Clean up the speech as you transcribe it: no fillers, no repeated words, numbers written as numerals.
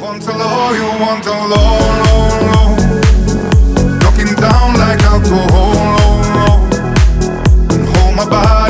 Want to low, you want to low, low, low. Knocking down like alcohol, low, low. And hold my body.